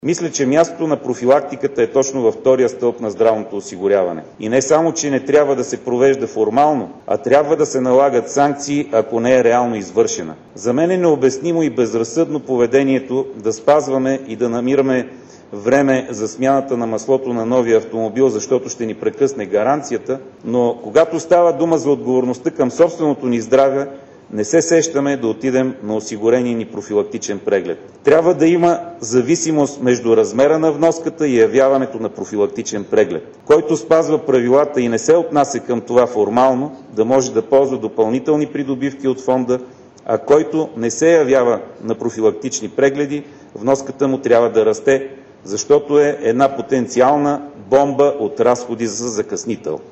Мисля, че мястото на профилактиката е точно във втория стълб на здравното осигуряване. И не само, че не трябва да се провежда формално, а трябва да се налагат санкции, ако не е реално извършена. За мен е необяснимо и безразсъдно поведението да спазваме и да намираме време за смяната на маслото на новия автомобил, защото ще ни прекъсне гаранцията, но когато става дума за отговорността към собственото ни здраве, не се сещаме да отидем на осигурения ни профилактичен преглед. Трябва да има зависимост между размера на вноската и явяването на профилактичен преглед. Който спазва правилата и не се отнася към това формално, да може да ползва допълнителни придобивки от фонда, а който не се явява на профилактични прегледи, вноската му трябва да расте, защото е една потенциална бомба от разходи за закъснител.